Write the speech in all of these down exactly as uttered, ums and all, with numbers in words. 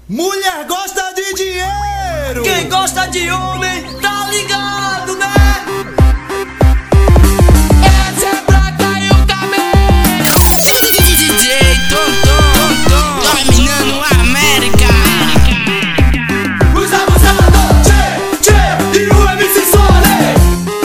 Mulher gosta de dinheiro. Quem gosta de homem tá ligado, né? Essa é pra cair o cabelo. D J Tom Tom Tom dominando a América. Os abusadores, tchê, tchê, e o M C Sole.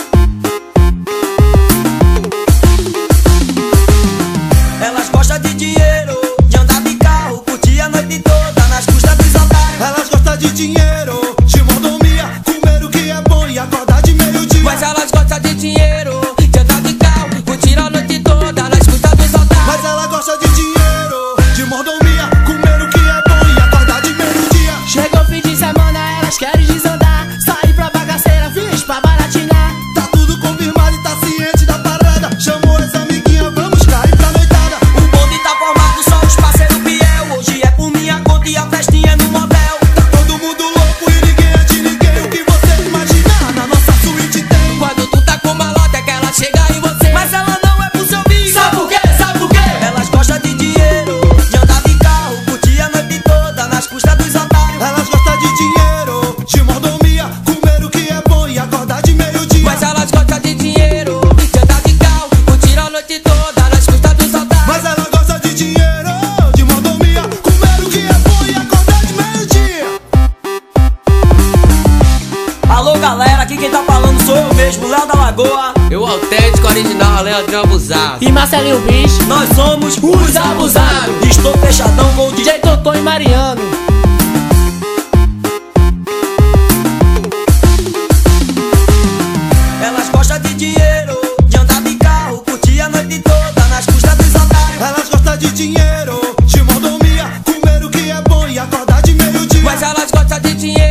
Elas gostam de dinheiro, de andar de carro, curtir a noite toda nas custas dos otários. Elas gostam de dinheiro, de mordomia, comer o que é bom e acordar de meio-dia. Mas elas gostam de dinheiro, de andar de carro, curtir a noite toda nas custas dos otários. Mas ela gosta de dinheiro, de mordomia, comer o que é bom e acordar de meio-dia. Chegou fim de semana, elas querem desandar, sair pra bagaceira, fiz pra baratinar. Tá tudo confirmado e tá ciente da parada. Chamou as amiguinhas, vamos cair pra noitada. O bonde tá formado, só os parceiros fiel. Hoje é por minha conta e a festinha é no motel. Tá todo mundo louco e ninguém é de ninguém. O que você imaginar na nossa suíte tem. Quando tu tá com malote é que ela chega em você. Mas ela não é pro seu amigo. Sabe por quê? Sabe por quê? Elas gostam de dinheiro, de andar de carro, curtir a noite toda nas custas dos otários. Elas gostam de dinheiro, de mordomia, comer o que é bom e acordar de meio-dia. Mas elas gostam de dinheiro, de andar de carro, curtir a noite toda nas custas dos otários. Mas ela gosta de dinheiro, de mordomia, comer o que é bom e acordar de meio-dia. Alô galera, aqui quem tá falando sou eu mesmo, Léo da Lagoa. Eu autêntico, original, Leandrão Abusado. E Marcelinho Bicho, Nós somos os abusados. Estou fechadão com o D J. D J Totô e Mariano. Elas gostam de dinheiro, de andar de carro, curtir a noite toda nas custas dos otários. Elas gostam de dinheiro, de mordomia, comer o que é bom e acordar de meio-dia. Mas elas gostam de dinheiro,